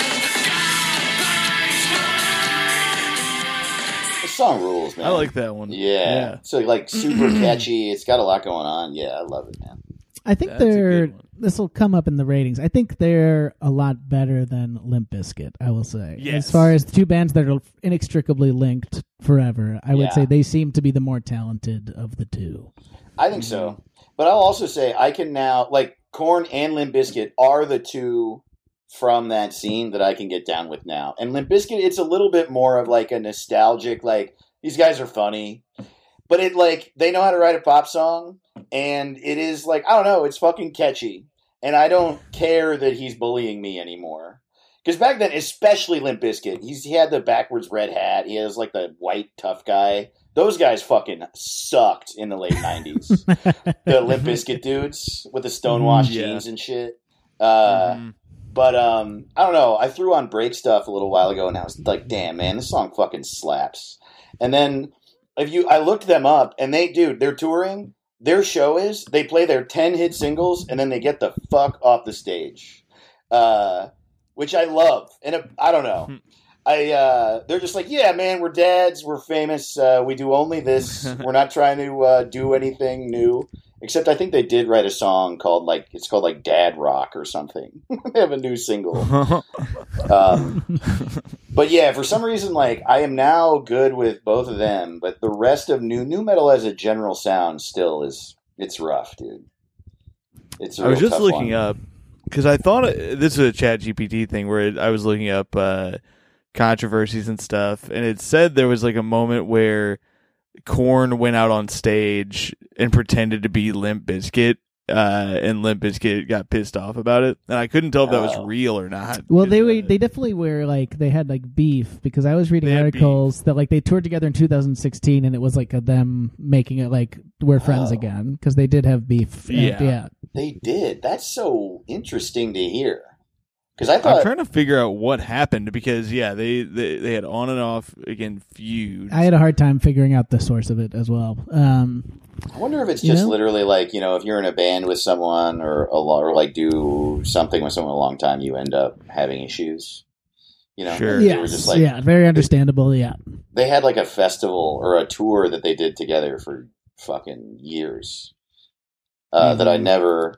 This song rules, man. I like that one. Yeah. So, like, super catchy. It's got a lot going on. Yeah, I love it, man. I think That's a they're. good one. This will come up in the ratings. I think they're a lot better than Limp Bizkit, I will say. Yes. As far as the two bands that are inextricably linked forever, I would Yeah. say they seem to be the more talented of the two. I think so. But I'll also say I can now, like, Korn and Limp Bizkit are the two from that scene that I can get down with now. And Limp Bizkit, it's a little bit more of, like, a nostalgic, like, these guys are funny. But it, like, they know how to write a pop song, and it is, like, I don't know, it's fucking catchy. And I don't care that he's bullying me anymore. Because back then, especially Limp Bizkit, he's, he had the backwards red hat. He has, like, the white tough guy. Those guys fucking sucked in the late nineties. The Limp Bizkit dudes with the stonewashed Yeah. jeans and shit. Uh, Mhm. But um, I don't know. I threw on Break Stuff a little while ago, and I was like, "Damn, man, this song fucking slaps." And then if you, I looked them up, and they, dude, they're touring. Their show is they play their ten hit singles, and then they get the fuck off the stage, uh, which I love. And it, I don't know. I uh, they're just like, yeah, man, we're dads, we're famous, uh, we do only this. We're not trying to uh, do anything new. Except I think they did write a song called like it's called like Dad Rock or something. They have a new single. um, but yeah, for some reason, like I am now good with both of them, but the rest of new new metal as a general sound still is it's rough, dude. It's a I was real just tough looking one. up because I thought it, this is a Chat G P T thing where it, I was looking up uh, controversies and stuff, and it said there was like a moment where Korn went out on stage and pretended to be Limp Bizkit, uh, and Limp Bizkit got pissed off about it, and I couldn't tell if that was Oh. real or not. Well, they were, Uh, they definitely were like they had like beef because I was reading They had articles that like they toured together in two thousand sixteen and it was like a, them making it like we're friends Oh. again because they did have beef. And, Yeah. yeah. They did. That's so interesting to hear. Because I I'm thought trying to figure out what happened because yeah, they, they they had on and off again feuds. I had a hard time figuring out the source of it as well. Um, I wonder if it's You just know? literally like, you know, if you're in a band with someone or a lo- or like do something with someone a long time, you end up having issues. You know, Sure. they yes, were just like yeah, very understandable. Yeah, they had like a festival or a tour that they did together for fucking years. Uh, Mhm. That I never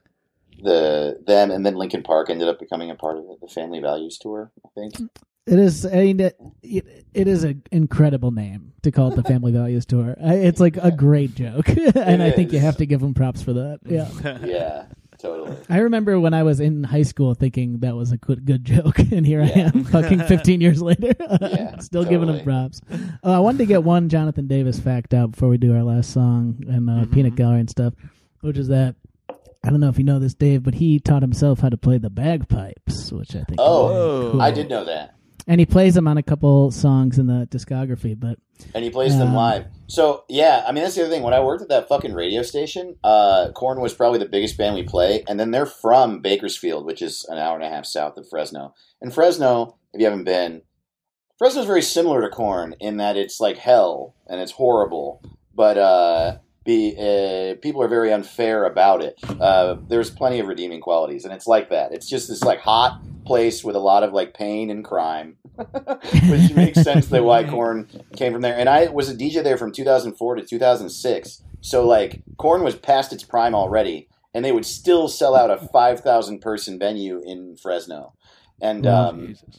the them and then Linkin Park ended up becoming a part of it, the Family Values tour, I think. it is. I mean, it, it, it is an incredible name to call it the Family Values Tour. I- It's like a great joke, and I think you is. have to give them props for that. Yeah. Yeah, totally. I remember when I was in high school thinking that was a good, good joke, and here Yeah. I am, fucking fifteen years later, Yeah, still giving him totally. props. Uh, I wanted to get one Jonathan Davis fact out before we do our last song and uh, Mm-hmm. Peanut Gallery and stuff, which is that I don't know if you know this, Dave, but he taught himself how to play the bagpipes, which I think. Oh, is very cool. I did know that. and he plays them on a couple songs in the discography, but And he plays them Um, live. So, yeah, I mean, that's the other thing. When I worked at that fucking radio station, uh, Korn was probably the biggest band we play. And then they're from Bakersfield, which is an hour and a half south of Fresno. And Fresno, if you haven't been, Fresno's very similar to Korn in that it's like hell and it's horrible. But uh, be, uh, people are very unfair about it. Uh, there's plenty of redeeming qualities. And it's like that. It's just this like hot place with a lot of like pain and crime. Which makes sense that why Korn came from there. And I was a D J there from two thousand four to two thousand six. So, like, Korn was past its prime already, and they would still sell out a five thousand person venue in Fresno. And Wow. um, Jesus.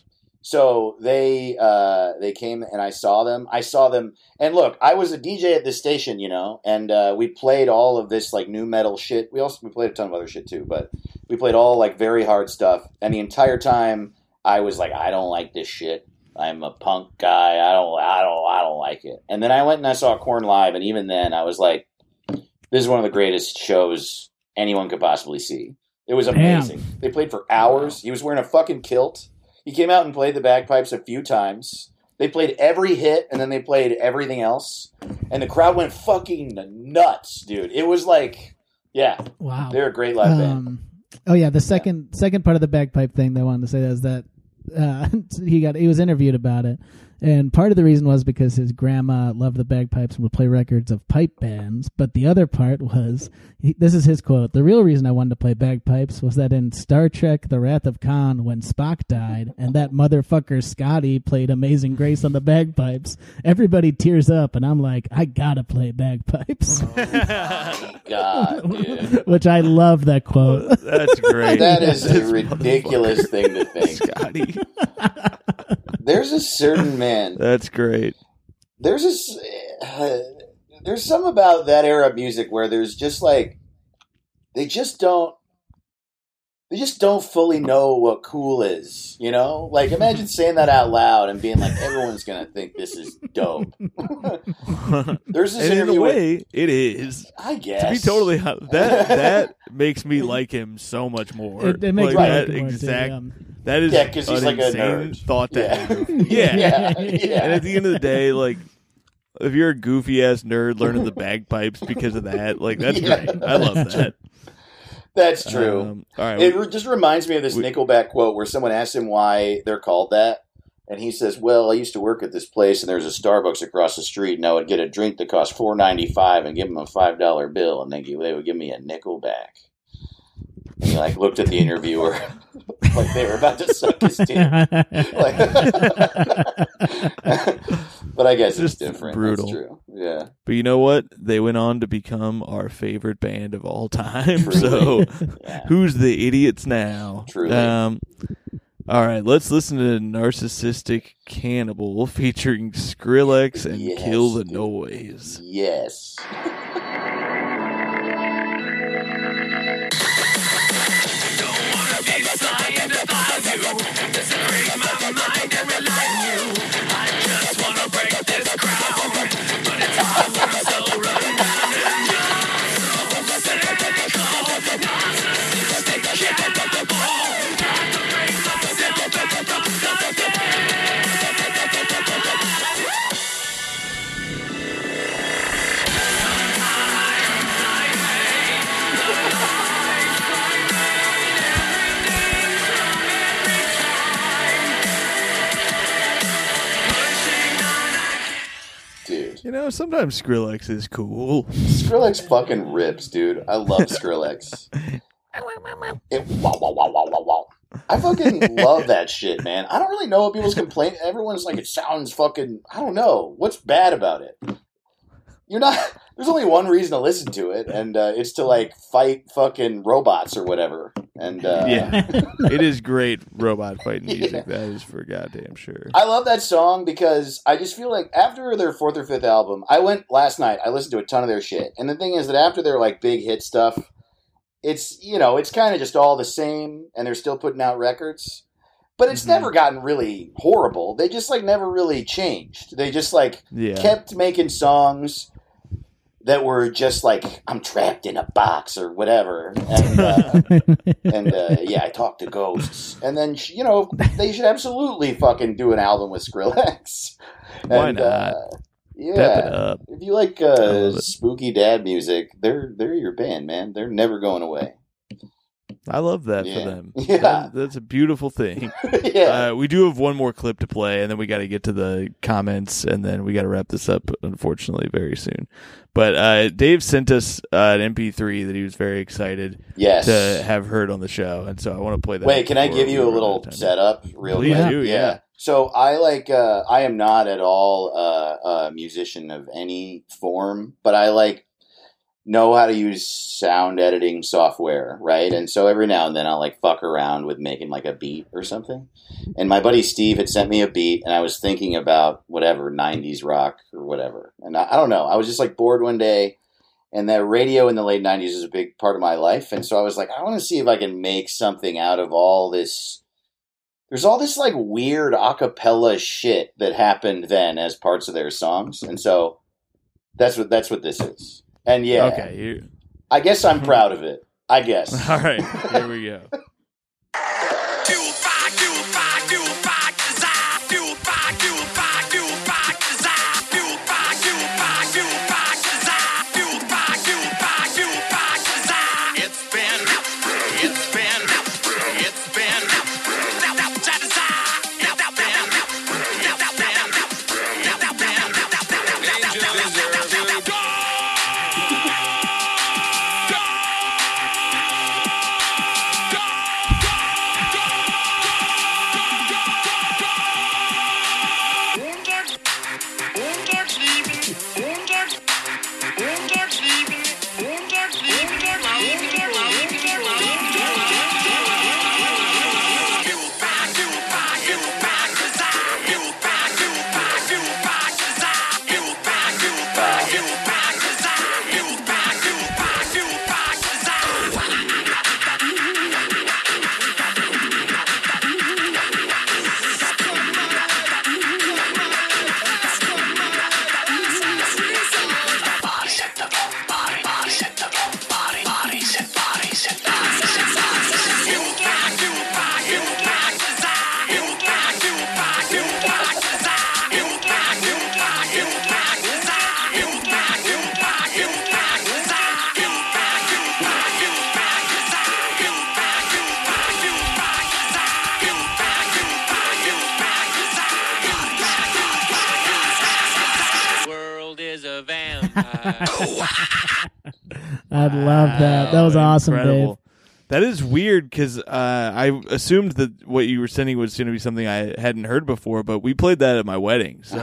so they uh, they came, and I saw them. I saw them. And look, I was a D J at this station, you know, and uh, we played all of this, like, new metal shit. We also we played a ton of other shit, too, but we played all, like, very hard stuff. And the entire time, I was like, I don't like this shit. I'm a punk guy. I don't, I don't, I don't like it. And then I went and I saw Korn live, and even then, I was like, this is one of the greatest shows anyone could possibly see. It was amazing. Damn. They played for hours. He was wearing a fucking kilt. He came out and played the bagpipes a few times. They played every hit, and then they played everything else. And the crowd went fucking nuts, dude. It was like, yeah, wow. they're a great live band. Um, oh yeah, the second second part of the bagpipe thing that I wanted to say is that uh, he got he was interviewed about it, and part of the reason was because his grandma loved the bagpipes and would play records of pipe bands. But the other part was he, this is his quote: "The real reason I wanted to play bagpipes was that in Star Trek: The Wrath of Khan, when Spock died, and that motherfucker Scotty played Amazing Grace on the bagpipes, everybody tears up, and I'm like, I gotta play bagpipes." God, dude. Which I love that quote. That's great. That is This a ridiculous thing to think. Scotty. There's a certain man. That's great. There's a. s- Uh, there's some about that era of music where there's just like they just don't. They just don't fully know what cool is, you know? Like, imagine saying that out loud and being like, everyone's going to think this is dope. There's this And in a interview with, way, it is. I guess. To be totally hon- that that makes me like him so much more. It, it makes like me that like it more, too, exact. yeah. That is Yeah, 'cause he's an like a insane nerd. thought to Yeah. have. Yeah. Yeah, yeah. And at the end of the day, like, if you're a goofy ass nerd learning the bagpipes because of that, like, that's Yeah. great. I love that. That's true. Um, all right. It re- just reminds me of this we- Nickelback quote where someone asked him why they're called that. And he says, well, I used to work at this place and there's a Starbucks across the street and I would get a drink that cost four ninety-five and give them a five dollar bill and they, they would give me a nickel back. And he like looked at the interviewer like they were about to suck his dick. Like, but I guess it's Just different. brutal. That's true. Yeah. But you know what? They went on to become our favorite band of all time. Truly. So Yeah. who's the idiots now? Truly. Um, all right, let's listen to Narcissistic Cannibal featuring Skrillex and Yes, Kill the dude. Noise. Yes. Dude. You know, sometimes Skrillex is cool. Skrillex fucking rips, dude. I love Skrillex. It, wow, wow, wow, wow, wow, wow. I fucking love that shit, man. I don't really know what people's complaint. Everyone's like, it sounds fucking. I don't know what's bad about it. You're not. There's only one reason to listen to it, and uh, it's to like fight fucking robots or whatever. And uh, Yeah, it is great robot fighting music. Yeah. That is for goddamn sure. I love that song because I just feel like after their fourth or fifth album, I went last night. I listened to a ton of their shit, and the thing is that after their like big hit stuff, it's you know it's kind of just all the same, and they're still putting out records, but it's Mhm. never gotten really horrible. They just like never really changed. They just like Yeah, kept making songs that were just like I'm trapped in a box or whatever, and uh, and uh, yeah, I talk to ghosts, and then you know they should absolutely fucking do an album with Skrillex. Why And, not? Uh, yeah, Pep it up. if you like I uh, love it. spooky dad music, they're they're your band, man. They're never going away. I love that Yeah. for them. Yeah. That- that's a beautiful thing. yeah, Uh, we do have one more clip to play, and then we got to get to the comments, and then we got to wrap this up, unfortunately, very soon. But uh, Dave sent us uh, an M P three that he was very excited yes. to have heard on the show, and so I want to play that. Wait, can I before give we you a run out little of time. setup, real Please quick? do, yeah. So I like. Uh, I am not at all uh, a musician of any form, but I like know how to use sound editing software, right? And so every now and then I'll like fuck around with making like a beat or something. And my buddy Steve had sent me a beat, and I was thinking about whatever nineties rock or whatever. And I, I don't know. I was just like bored one day. And that radio in the late nineties is a big part of my life. And so I was like, I want to see if I can make something out of all this. There's all this like weird a cappella shit that happened then as parts of their songs. And so that's what that's what this is. And yeah, Okay. You... I guess I'm proud of it. I guess. All right. Here we go. Go! I love that. That was awesome, Incredible. Dave. That is weird because uh, I assumed that what you were sending was going to be something I hadn't heard before, but we played that at my wedding. So.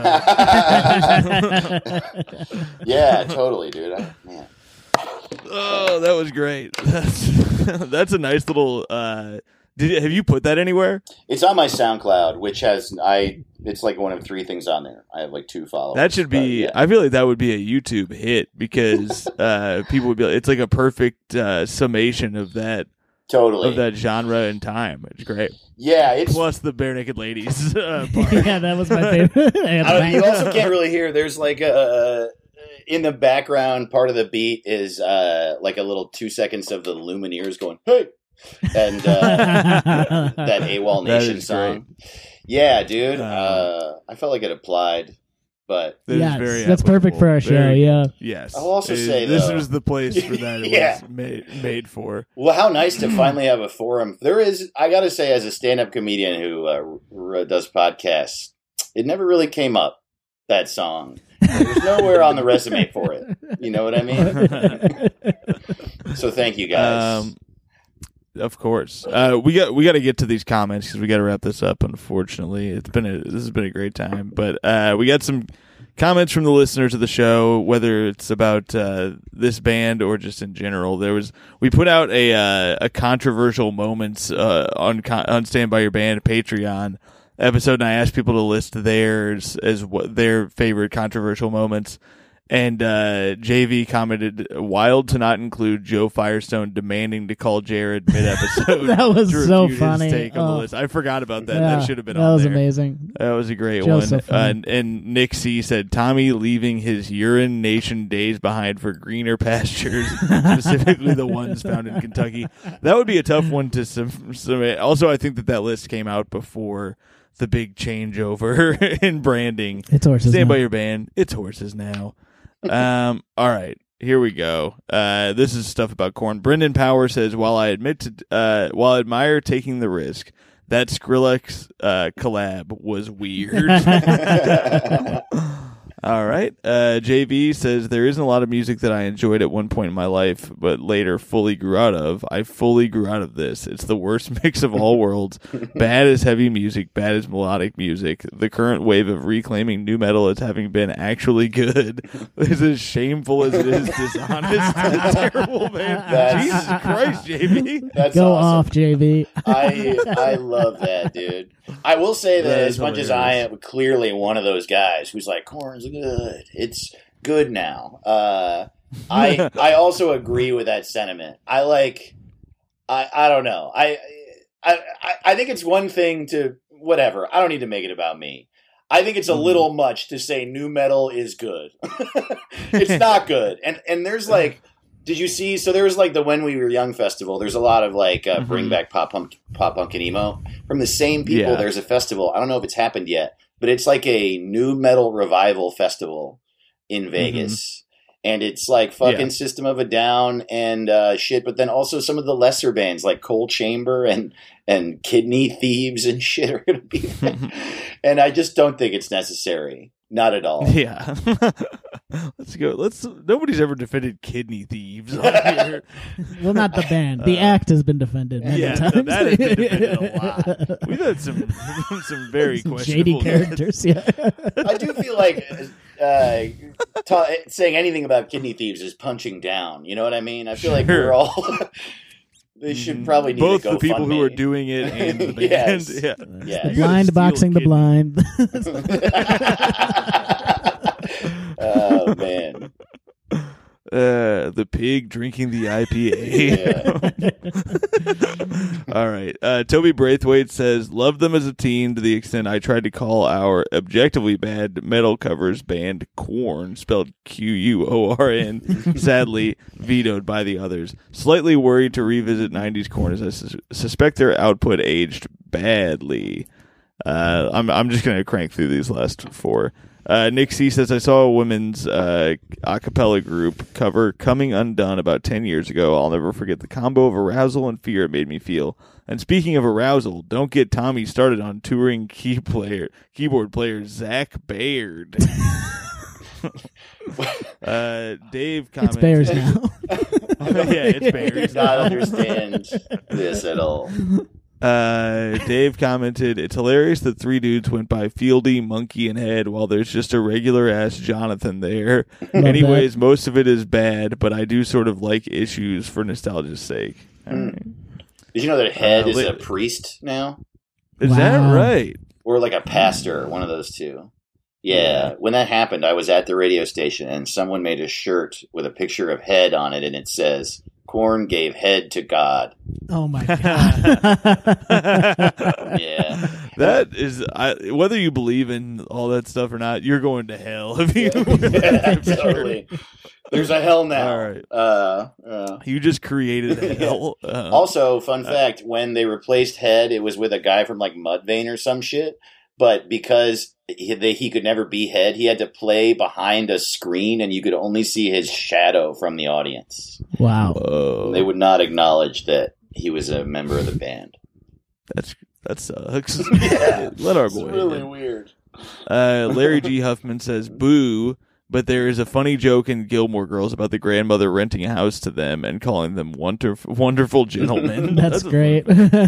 Yeah, totally, dude. I, man. Oh, that was great. That's that's a nice little. Uh, did have you put that anywhere? It's on my SoundCloud, which has I. It's like one of three things on there. I have like two followers. That should be. but, yeah. I feel like that would be a YouTube hit because uh, people would be. Like, it's like a perfect uh, summation of that Totally. of that genre and time. It's great. Yeah, it's Plus the bare naked ladies. Uh, part. Yeah, that was my favorite. I, you also can't really hear. There's like a in the background part of the beat is uh, like a little two seconds of the Lumineers going hey, and uh, that AWOL That Nation is song. Yeah, dude. Um, Uh, I felt like it applied, but That is Yes, very that's perfect for our show. Very- Yeah. Yes. I'll also It- say, this though- was the place for that. It Yeah. was made made for. well, how nice to finally have a forum. There is, I got to say, as a stand-up comedian who uh, r- does podcasts, it never really came up. That song. There's nowhere on the resume for it. You know what I mean? So thank you guys. Um, of course, uh, we got we got to get to these comments because we got to wrap this up. Unfortunately, it's been a, this has been a great time, but uh, we got some comments from the listeners of the show, whether it's about uh, this band or just in general. There was we put out a uh, a controversial moments uh, on on Stand By Your Band Patreon episode, and I asked people to list theirs as what their favorite controversial moments. And uh, J V commented, "Wild to not include Joe Firestone demanding to call Jared mid-episode." That was to so refute his funny. take on the Oh. list. I forgot about that. Yeah, That should have been that on was there. amazing. That was a great Joe's one. so funny. Uh, and, and Nick C said, "Tommy leaving his urine nation days behind for greener pastures, specifically the ones found in Kentucky." That would be a tough one to sum- submit. Also, I think that that list came out before the big changeover in branding. It's horses. Stand now. by your band. It's horses now. Um. All right. Here we go. Uh, this is stuff about Korn. Brendan Power says, "While I admit to, uh, while I admire taking the risk, that Skrillex uh, collab was weird." All right. Uh, J V says, "There isn't a lot of music that I enjoyed at one point in my life, but later fully grew out of. I fully grew out of this. It's the worst mix of all worlds. Bad as heavy music, bad as melodic music. The current wave of reclaiming new metal as having been actually good is as shameful as it is dishonest and terrible, man." That's- Jesus Christ, J V. That's Go awesome. off, J V. I I love that, dude. I will say that, That as is much as I hilarious. am clearly one of those guys who's like, Korn's good. It's good now. Uh, I I also agree with that sentiment. I like. I I don't know. I I I- I think it's one thing to whatever. I don't need to make it about me. I think it's a little much to say new metal is good. It's not good. And and there's like. Did you see? So there was like the When We Were Young festival. There's a lot of like uh, bring back pop punk, pop punk and emo from the same people. Yeah. There's a festival. I don't know if it's happened yet, but it's like a new metal revival festival in Vegas, and it's like fucking Yeah. System of a Down and uh, shit. But then also some of the lesser bands like Cold Chamber and and Kidney Thieves and shit are going to be there. And I just don't think it's necessary. Not at all. Yeah. Let's go. Let's. Nobody's ever defended Kidney Thieves on here. Well, not the band. The Uh, act has been defended many Yeah, times. that has been defended a lot. We've had some some very Some questionable shady characters. Yeah. I do feel like uh, ta- saying anything about Kidney Thieves is punching down. You know what I mean? I feel like Sure. we're all. They should probably need both to go the people fund who me. are doing it and the band. Yes. Yeah. Yes. You gotta Blind steal boxing the Kidney. blind. Oh man. Uh, the pig drinking the I P A. All right. Uh, Toby Braithwaite says, "Loved them as a teen to the extent I tried to call our objectively bad metal covers band Korn, spelled Q U O R N, sadly vetoed by the others. Slightly worried to revisit nineties Korn as I sus- suspect their output aged badly." Uh, I'm I'm just gonna crank through these last four. Uh, Nick C says, "I saw a women's uh, a cappella group cover Coming Undone about ten years ago. I'll never forget the combo of arousal and fear it made me feel. And speaking of arousal, don't get Tommy started on touring key player, keyboard player Zach Baird." uh, Dave It's commented. Bears now. Yeah, it's I Bears. do not understand this at all. Uh, Dave commented, "It's hilarious that three dudes went by Fieldy, Monkey, and Head while there's just a regular ass Jonathan there. Love Anyways, that. most of it is bad, but I do sort of like issues for nostalgia's sake." All right. Did you know that Head Uh, is li- a priest now? Is Wow. that right? Or like a pastor, one of those two. Yeah. When that happened, I was at the radio station and someone made a shirt with a picture of Head on it and it says, Korn gave head to God. Oh my god. Yeah. That is, I, whether you believe in all that stuff or not, you're going to hell if you. Yeah, totally. There's a hell now. All right. Uh, uh. You just created hell. Uh, Also, fun fact, when they replaced Head, it was with a guy from like Mudvayne or some shit. But because he, they, he could never be Head, he had to play behind a screen and you could only see his shadow from the audience. Wow. whoa. They would not acknowledge that he was a member of the band. That's that sucks. Yeah. Let our It's boy. really in. weird. Uh, Larry G. Huffman says, "Boo." But there is a funny joke in Gilmore Girls about the grandmother renting a house to them and calling them wonderful, wonderful gentlemen. That's a great.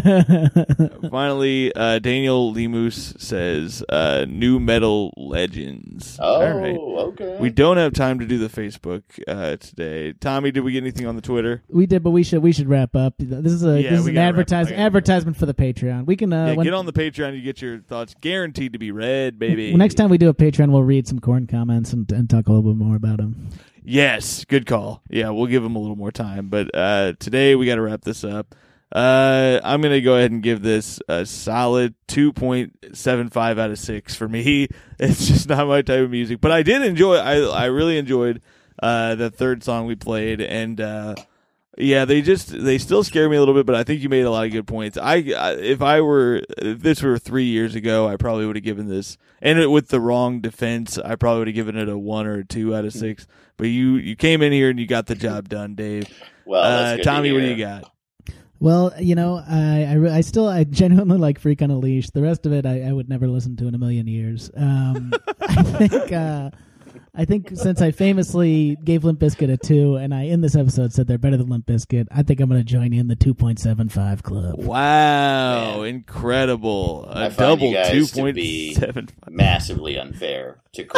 fun- Finally, uh, Daniel Lemus says, uh, "New metal legends." Oh, All right. okay. We don't have time to do the Facebook uh, today. Tommy, did we get anything on the Twitter? We did, but we should we should wrap up. This is a Yeah, this is we an gotta wrap up. advertise, I gotta- advertisement for the Patreon. We can uh, yeah, when, get on the Patreon. You get your thoughts guaranteed to be read, baby. next time we do a Patreon, we'll read some Korn comments and, and talk a little bit more about them. Yes, good call. Yeah, we'll give them a little more time. But uh, today we got to wrap this up. Uh, I'm going to go ahead and give this a solid two point seven five out of six for me. It's just not my type of music. But I did enjoy I I really enjoyed uh, the third song we played. And uh, yeah, they just they still scare me a little bit, but I think you made a lot of good points. I, I if I were if this were three years ago, I probably would have given this, and it, with the wrong defense, I probably would have given it a one or a two out of six. But you you came in here and you got the job done, Dave. Well, that's uh, good to Tommy, what do hear. you got? Well, you know, I I, re- I still I genuinely like Freak on a Leash. The rest of it, I, I would never listen to in a million years. Um, I think uh, I think since I famously gave Limp Bizkit a two, and I in this episode said they're better than Limp Bizkit, I think I'm going to join in the two point seven five club. Wow, Man. incredible! A I find double you guys two to point be seven. massively unfair to Korn.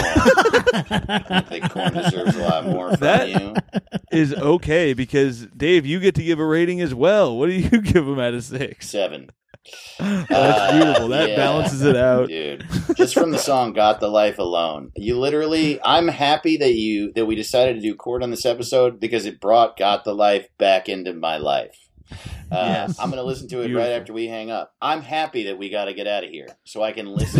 I think Korn deserves a lot more from That- you. Is okay because Dave, you get to give a rating as well. What do you give them out of six? Seven. That's Uh, beautiful. That yeah. balances it out. Dude, just from the song "Got the Life Alone," you literally. I'm happy that you that we decided to do Chord on this episode because it brought "Got the Life" back into my life. Uh, Yes. I'm going to listen to it Beautiful. right after we hang up. I'm happy that we got to get out of here so I can listen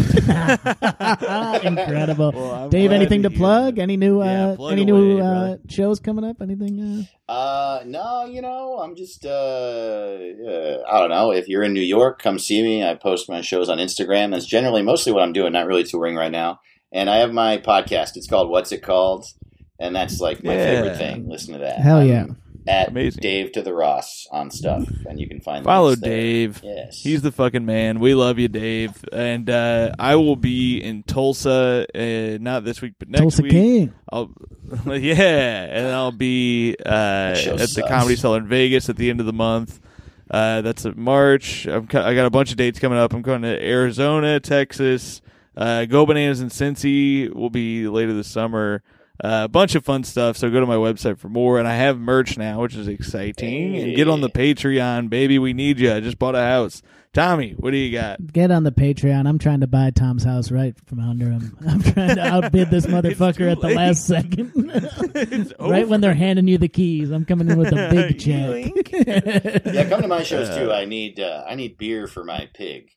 to Incredible. Well, I'm Dave, glad anything to hear plug? that. Any new Yeah, uh, plug any away, new uh, brother. shows coming up? Anything? Uh... Uh, no, you know, I'm just, uh, uh, I don't know. If you're in New York, come see me. I post my shows on Instagram. That's generally mostly what I'm doing, not really touring right now. And I have my podcast. It's called What's It Called? And that's like my Yeah. favorite thing. Listen to that. Hell I'm yeah. At Amazing. Dave to the Ross on stuff. And you can find Follow links there. Dave. Yes. He's the fucking man. We love you, Dave. And uh, I will be in Tulsa, uh, not this week, but next Tulsa week. King. I'll, yeah, and I'll be uh, show at the sucks. Comedy Cellar in Vegas at the end of the month. Uh, that's in March. I'm, co- I got a bunch of dates coming up. I'm going to Arizona, Texas. Uh, Go Bananas in Cincy will be later this summer. Uh, a bunch of fun stuff. So go to my website for more. And I have merch now, which is exciting. And get on the Patreon, baby. We need you. I just bought a house. Tommy, what do you got? Get on the Patreon. I'm trying to buy Tom's house right from under him. I'm trying to outbid this motherfucker at the late. last second. It's Right over. when they're handing you the keys, I'm coming in with a big check. Yeah, come to my shows too. I need, uh, I need beer for my pig.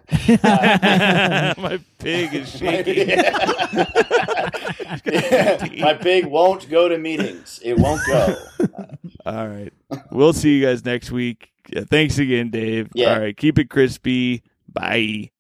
My pig is shaking. My pig won't go to meetings. It won't go. All right. We'll see you guys next week. Yeah, thanks again, Dave. Yeah. All right. Keep it crispy. Bye.